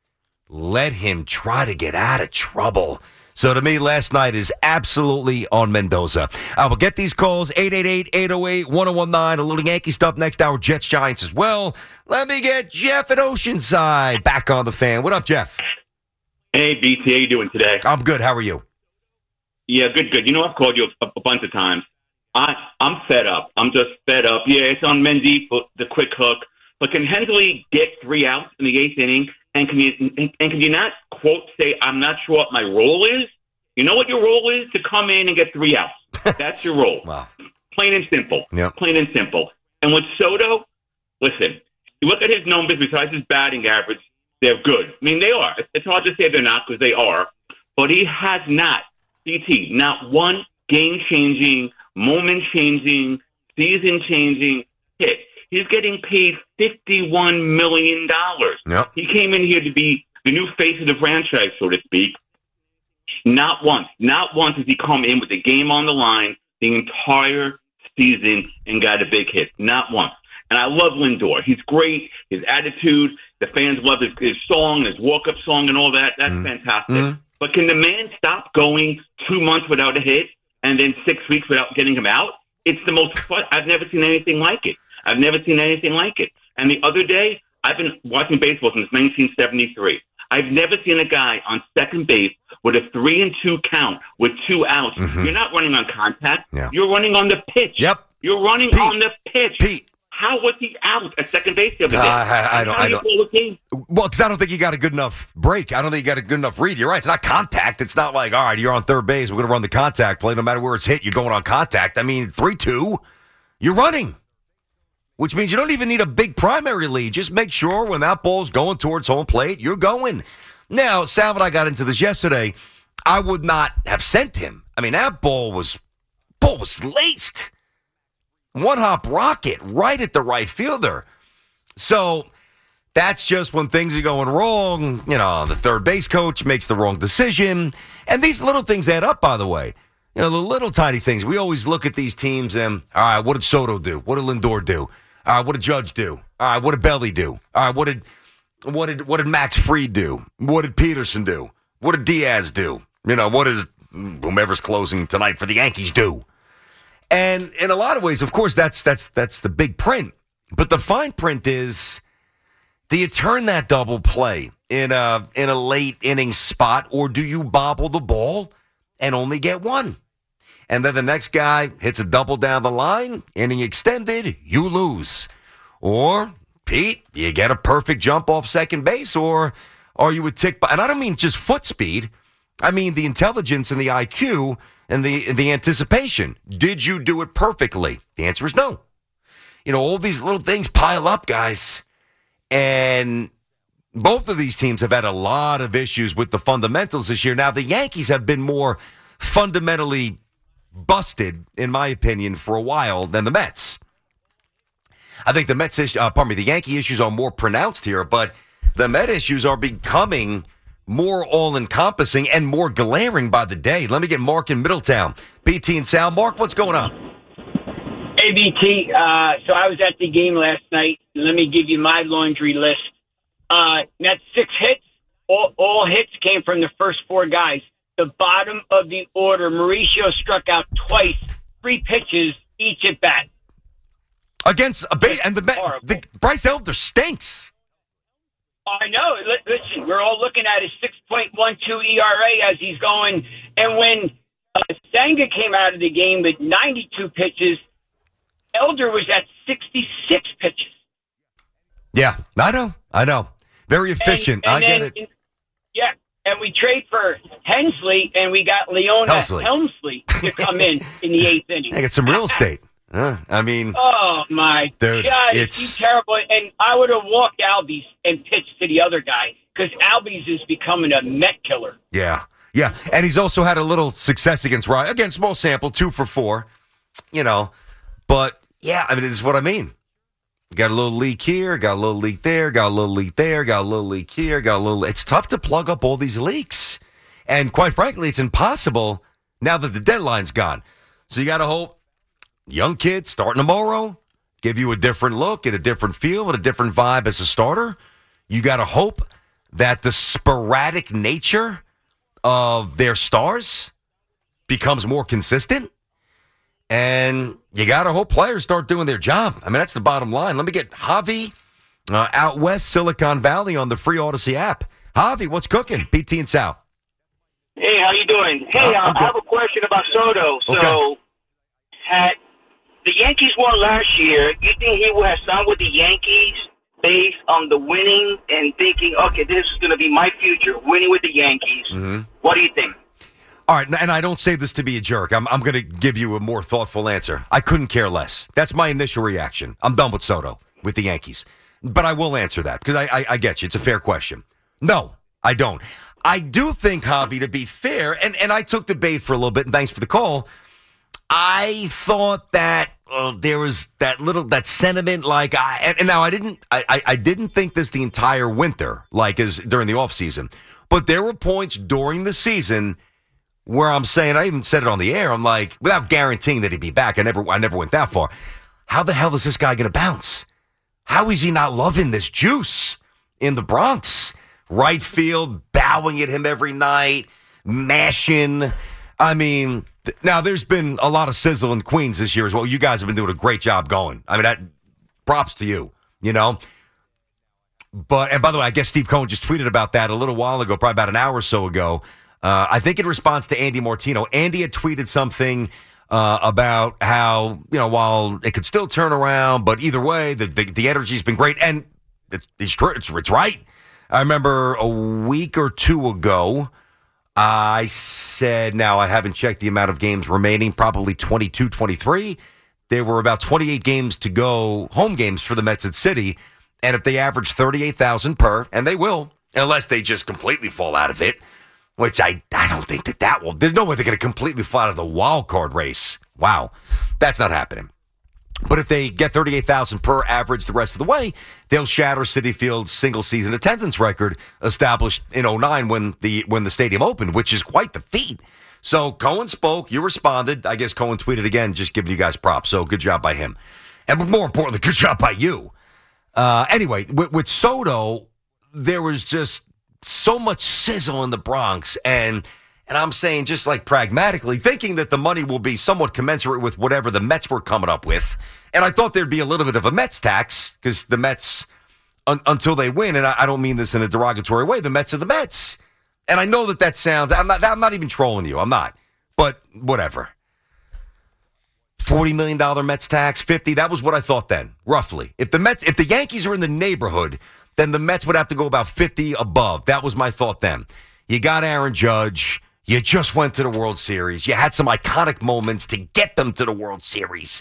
let him try to get out of trouble. So to me, last night is absolutely on Mendoza. I will get these calls, eight eight eight, eight oh eight, one oh one nine, a little Yankee stuff next hour, Jets, Giants as well. Let me get Jeff at Oceanside back on the Fan. What up, Jeff? Hey, B T, how you doing today? I'm good. How are you? Yeah, good, good. You know, I've called you a, a bunch of times. I, I'm fed up. I'm just fed up. Yeah, it's on Mendy for the quick hook. But can Hensley get three outs in the eighth inning? And can you and, and can you not, quote, say, I'm not sure what my role is? You know what your role is? To come in and get three outs. That's your role. Wow. Plain and simple. Yep. Plain and simple. And with Soto, listen, you look at his numbers besides his batting average, they're good. I mean, they are. It's hard to say they're not because they are. But he has not, B T, not one game-changing, moment-changing, season-changing hit. He's getting paid fifty-one million dollars. Yep. He came in here to be the new face of the franchise, so to speak. Not once, not once has he come in with the game on the line the entire season and got a big hit. Not once. And I love Lindor. He's great. His attitude, the fans love his, his song, his walk-up song and all that. That's mm. fantastic. Mm. But can the man stop going two months without a hit and then six weeks without getting him out? It's the most fun. I've never seen anything like it. I've never seen anything like it. And the other day, I've been watching baseball since nineteen seventy-three. I've never seen a guy on second base with a three and two count with two outs. Mm-hmm. You're not running on contact. Yeah. You're running on the pitch. Yep. You're running Pete. on the pitch. Pete. How was he out at second base the other day? Uh, I, I don't. How I do you don't. call the game? Well, because I don't think you got a good enough break. I don't think you got a good enough read. You're right. It's not contact. It's not like, all right, you're on third base. We're going to run the contact play. No matter where it's hit, you're going on contact. I mean, three two, you're running. Which means you don't even need a big primary lead. Just make sure when that ball's going towards home plate, you're going. Now, Sal and I got into this yesterday. I would not have sent him. I mean, that ball was ball was laced. One-hop rocket right at the right fielder. So that's just when things are going wrong. You know, the third base coach makes the wrong decision. And these little things add up, by the way. You know, the little tiny things. We always look at these teams and, all right, what did Soto do? What did Lindor do? All right, what did Judge do? All right, what did Belly do? All right, what did what did what did Max Fried do? What did Peterson do? What did Diaz do? You know, what does whomever's closing tonight for the Yankees do? And in a lot of ways, of course, that's that's that's the big print. But the fine print is, do you turn that double play in a in a late inning spot, or do you bobble the ball and only get one? And then the next guy hits a double down the line, inning extended, you lose. Or, Pete, you get a perfect jump off second base, or are you a tick by? And I don't mean just foot speed. I mean the intelligence and the I Q and the the anticipation. Did you do it perfectly? The answer is no. You know, all these little things pile up, guys. And both of these teams have had a lot of issues with the fundamentals this year. Now, the Yankees have been more fundamentally busted, in my opinion, for a while than the Mets. I think the Mets, issue, uh, pardon me, the Yankee issues are more pronounced here, but the Met issues are becoming more all-encompassing and more glaring by the day. Let me get Mark in Middletown. B T and Sal. Mark, what's going on? Hey, B T. Uh, so I was at the game last night. Let me give you my laundry list. Uh, that's six hits. All, all hits came from the first four guys. the bottom of the order. Mauricio struck out twice, three pitches each at bat. Against a ba- and the, ba- the Bryce Elder stinks. I know. L- listen, we're all looking at his six point one two E R A as he's going. And when uh, Senga came out of the game with ninety-two pitches, Elder was at sixty-six pitches. Yeah, I know. I know. Very efficient. And, and I get then, it. Yeah, and we trade for Hensley, and we got Leona Helsley. Helmsley to come in in the eighth inning. I got some real estate. Uh, I mean, oh my dude, God, it's he's terrible. And I would have walked Albies and pitched to the other guy because Albies is becoming a Met killer. yeah, yeah, and he's also had a little success against Ryan. Again, small sample, two for four, you know, but yeah, I mean, this is what I mean. Got a little leak here, got a little leak there, got a little leak there, got a little leak here, got a little. It's tough to plug up all these leaks, and quite frankly, it's impossible now that the deadline's gone. So you got to hope. Young kid starting tomorrow, give you a different look and a different feel and a different vibe as a starter. You got to hope that the sporadic nature of their stars becomes more consistent. And you got to hope players start doing their job. I mean, that's the bottom line. Let me get Javi uh, out west, Silicon Valley on the free Odyssey app. Javi, what's cooking? B T and Sal. Hey, how you doing? Hey, Uh, uh, I have a question about Soto. So, Okay. had the Yankees won last year, you think he would have signed with the Yankees based on the winning and thinking, okay, this is going to be my future, winning with the Yankees? Mm-hmm. What do you think? All right, and I don't say this to be a jerk. I'm, I'm going to give you a more thoughtful answer. I couldn't care less. That's my initial reaction. I'm done with Soto, with the Yankees. But I will answer that because I, I, I get you. It's a fair question. No, I don't. I do think, Javi, to be fair, and, and I took the bait for a little bit, and thanks for the call. I thought that uh, there was that little that sentiment, like, I, and, and now I didn't, I, I, I didn't think this the entire winter, like as during the offseason. But there were points during the season where I'm saying, I even said it on the air. I'm like, without guaranteeing that he'd be back, I never, I never went that far. How the hell is this guy going to bounce? How is he not loving this juice in the Bronx? Right field, bowing at him every night, mashing. I mean, th- now there's been a lot of sizzle in Queens this year as well. You guys have been doing a great job going. I mean, that props to you, you know. But, and by the way, I guess Steve Cohen just tweeted about that a little while ago, probably about an hour or so ago. Uh, I think in response to Andy Martino. Andy had tweeted something uh, about how, you know, while it could still turn around, but either way, the the, the energy's been great. And it's, it's, it's, it's right. I remember a week or two ago, I said, now I haven't checked the amount of games remaining, probably twenty-two, twenty-three. There were about twenty-eight games to go, home games for the Mets at City. And if they average thirty-eight thousand per, and they will, unless they just completely fall out of it, which I, I don't think that that will. There's no way they're going to completely fall out of the wild card race. Wow. That's not happening. But if they get thirty-eight thousand per average the rest of the way, they'll shatter Citi Field's single-season attendance record established in oh nine when the when the stadium opened, which is quite the feat. So Cohen spoke. You responded. I guess Cohen tweeted again, just giving you guys props. So good job by him. And more importantly, good job by you. Uh, anyway, with, with Soto, there was just so much sizzle in the Bronx. And and I'm saying just like pragmatically, thinking that the money will be somewhat commensurate with whatever the Mets were coming up with. And I thought there'd be a little bit of a Mets tax because the Mets, un- until they win, and I, I don't mean this in a derogatory way, the Mets are the Mets. And I know that that sounds, I'm not, I'm not even trolling you. I'm not. But whatever. forty million dollars Mets tax, fifty, that was what I thought then, roughly. If the Mets, if the Yankees are in the neighborhood, then the Mets would have to go about fifty above. That was my thought then. You got Aaron Judge. You just went to the World Series. You had some iconic moments to get them to the World Series.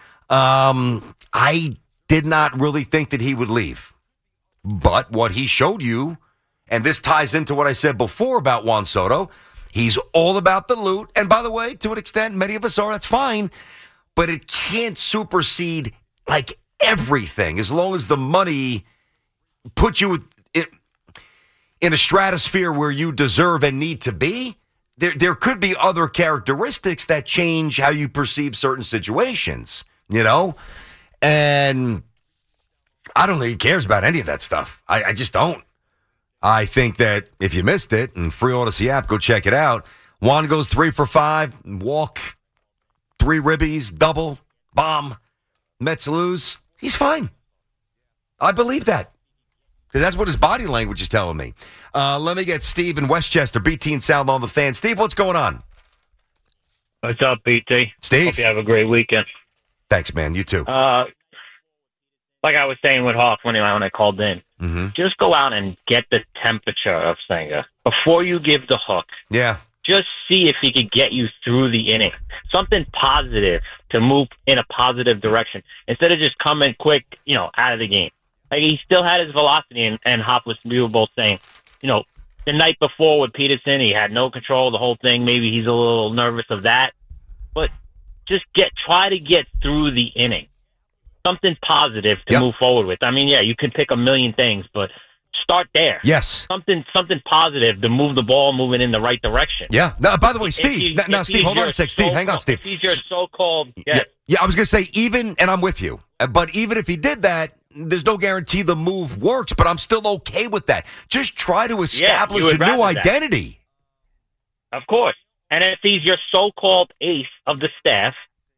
Um, I did not really think that he would leave. But what he showed you, and this ties into what I said before about Juan Soto, he's all about the loot. And by the way, to an extent, many of us are, that's fine. But it can't supersede, like, everything as long as the money puts you in, in a stratosphere where you deserve and need to be. There, there could be other characteristics that change how you perceive certain situations, you know? And I don't think he cares about any of that stuff. I, I just don't. I think that if you missed it, and Free Odyssey app, go check it out. Juan goes three for five, walk, three ribbies, double, bomb. Mets lose. He's fine. I believe that. Because that's what his body language is telling me. Uh, let me get Steve in Westchester, B T and Sound on the Fan. Steve, what's going on? What's up, B T? Steve? Hope you have a great weekend. Thanks, man. You too. Uh, like I was saying with Hawk when I, when I called in, mm-hmm. just go out and get the temperature of Senga before you give the hook. Yeah. Just see if he could get you through the inning. Something positive to move in a positive direction instead of just coming quick, you know, out of the game. Like, he still had his velocity, and, and Hop was, we were both saying, you know, the night before with Peterson, he had no control of the whole thing. Maybe he's a little nervous of that. But just get try to get through the inning. Something positive to yep. move forward with. I mean, yeah, you can pick a million things, but start there. Yes. Something something positive to move the ball moving in the right direction. Yeah. Now, by the way, Steve. He, now, now Steve, hold on a sec. Steve, hang on, Steve. If he's your so-called... Yes. Yeah, yeah, I was going to say, even, and I'm with you, but even if he did that, there's no guarantee the move works, but I'm still okay with that. Just try to establish yeah, a new identity. That. Of course. And if he's your so-called ace of the staff,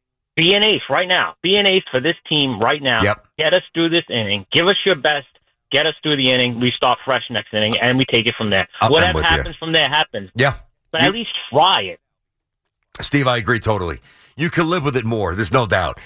be an ace right now. Be an ace for this team right now. Yep. Get us through this inning. Give us your best. Get us through the inning. We start fresh next inning, and we take it from there. I'm Whatever happens you. from there happens. Yeah. But you, at least try it. Steve, I agree totally. You can live with it more. There's no doubt.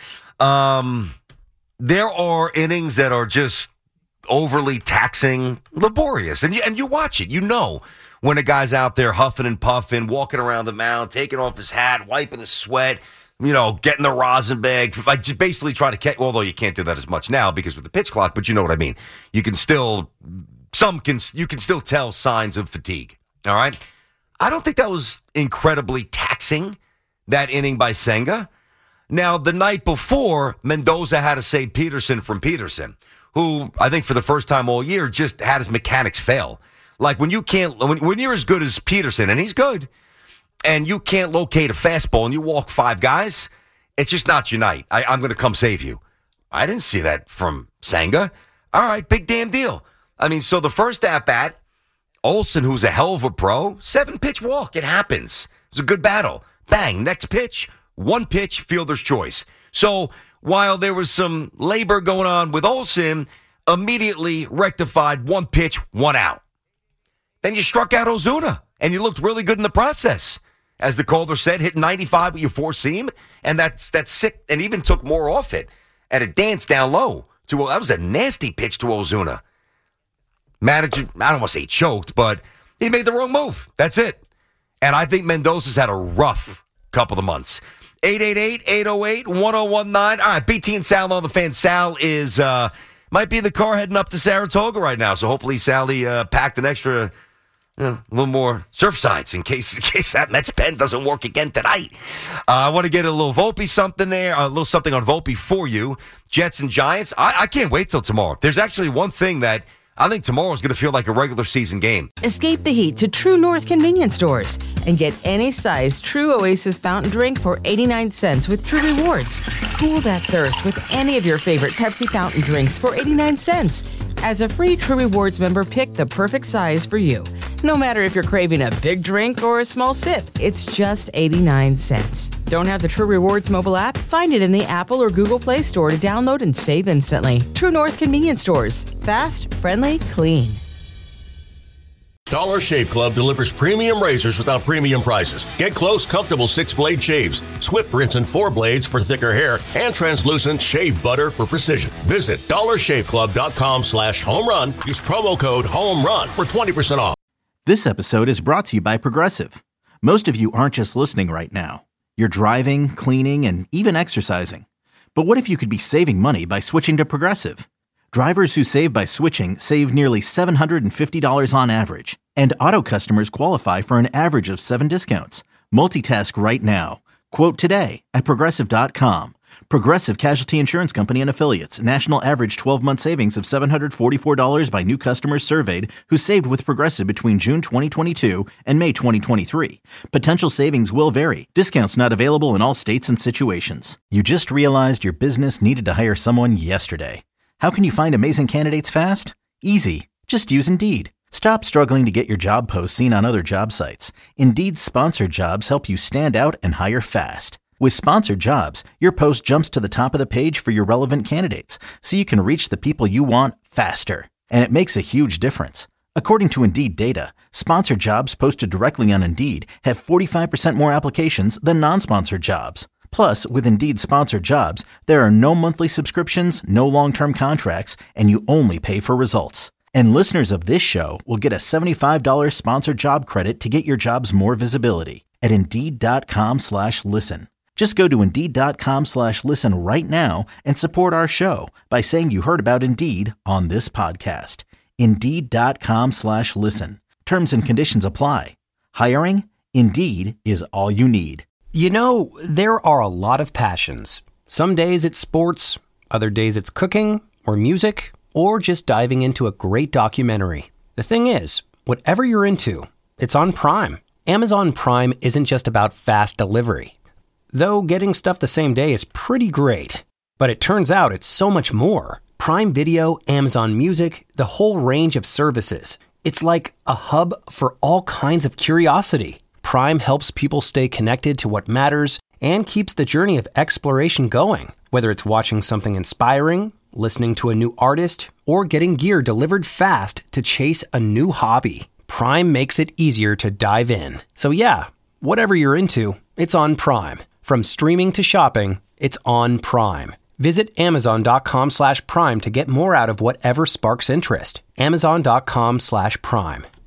Um, there are innings that are just overly taxing, laborious. And you, and you watch it. You know when a guy's out there huffing and puffing, walking around the mound, taking off his hat, wiping his sweat, you know, getting the rosin bag, like just basically trying to catch, although you can't do that as much now because with the pitch clock, but you know what I mean. You can still, some can, you can still tell signs of fatigue. All right. I don't think that was incredibly taxing, that inning by Senga. Now, the night before, Mendoza had to save Peterson from Peterson, who I think for the first time all year just had his mechanics fail. Like when you can't, when, when you're as good as Peterson, and he's good, and you can't locate a fastball and you walk five guys, it's just not your night. I, I'm going to come save you. I didn't see that from Senga. All right, big damn deal. I mean, so the first at-bat, Olsen, who's a hell of a pro, seven-pitch walk. It happens. It was a good battle. Bang, next pitch, one pitch, fielder's choice. So while there was some labor going on with Olsen, immediately rectified one pitch, one out. Then you struck out Ozuna, and you looked really good in the process. As the caller said, hit ninety-five with your four seam, and that's that's sick, and even took more off it at a dance down low. To that was a nasty pitch to Ozuna. Manager, I don't want to say he choked, but he made the wrong move. That's it. And I think Mendoza's had a rough couple of months. eight eight eight, eight oh eight, one oh one nine. All right, B T and Sal on the Fan. Sal is, uh, might be in the car heading up to Saratoga right now, so hopefully Sally uh, packed an extra, you know, a little more surf sides in case in case that Mets pen doesn't work again tonight. Uh, I want to get a little Volpe something there, a little something on Volpe for you. Jets and Giants. I, I can't wait till tomorrow. There's actually one thing that I think tomorrow is going to feel like a regular season game. Escape the heat to True North convenience stores and get any size True Oasis fountain drink for eighty-nine cents with True Rewards. Cool that thirst with any of your favorite Pepsi fountain drinks for eighty-nine cents. As a free True Rewards member, pick the perfect size for you. No matter if you're craving a big drink or a small sip, it's just eighty-nine cents. Don't have the True Rewards mobile app? Find it in the Apple or Google Play Store to download and save instantly. True North convenience stores. Fast, friendly, clean. Dollar Shave Club delivers premium razors without premium prices. Get close, comfortable six-blade shaves, swift rinse and four blades for thicker hair, and translucent shave butter for precision. Visit dollarshaveclub.com slash home run. Use promo code home run for twenty percent off. This episode is brought to you by Progressive. Most of you aren't just listening right now. You're driving, cleaning, and even exercising. But what if you could be saving money by switching to Progressive? Drivers who save by switching save nearly seven hundred fifty dollars on average. And auto customers qualify for an average of seven discounts. Multitask right now. Quote today at Progressive dot com. Progressive Casualty Insurance Company and Affiliates. National average twelve-month savings of seven hundred forty-four dollars by new customers surveyed who saved with Progressive between June twenty twenty-two and May twenty twenty-three. Potential savings will vary. Discounts not available in all states and situations. You just realized your business needed to hire someone yesterday. How can you find amazing candidates fast? Easy. Just use Indeed. Stop struggling to get your job post seen on other job sites. Indeed's sponsored jobs help you stand out and hire fast. With sponsored jobs, your post jumps to the top of the page for your relevant candidates, so you can reach the people you want faster. And it makes a huge difference. According to Indeed data, sponsored jobs posted directly on Indeed have forty-five percent more applications than non-sponsored jobs. Plus, with Indeed sponsored jobs, there are no monthly subscriptions, no long-term contracts, and you only pay for results. And listeners of this show will get a seventy-five dollars sponsored job credit to get your jobs more visibility at Indeed.com slash listen. Just go to Indeed.com slash listen right now and support our show by saying you heard about Indeed on this podcast. Indeed.com slash listen. Terms and conditions apply. Hiring? Indeed is all you need. You know, there are a lot of passions. Some days it's sports, other days it's cooking or music, or just diving into a great documentary. The thing is, whatever you're into, it's on Prime. Amazon Prime isn't just about fast delivery. Though getting stuff the same day is pretty great. But it turns out it's so much more. Prime Video, Amazon Music, the whole range of services. It's like a hub for all kinds of curiosity. Prime helps people stay connected to what matters and keeps the journey of exploration going. Whether it's watching something inspiring, listening to a new artist, or getting gear delivered fast to chase a new hobby, Prime makes it easier to dive in. So yeah, whatever you're into, it's on Prime. From streaming to shopping, it's on Prime. Visit Amazon.com slash Prime to get more out of whatever sparks interest. Amazon.com slash Prime.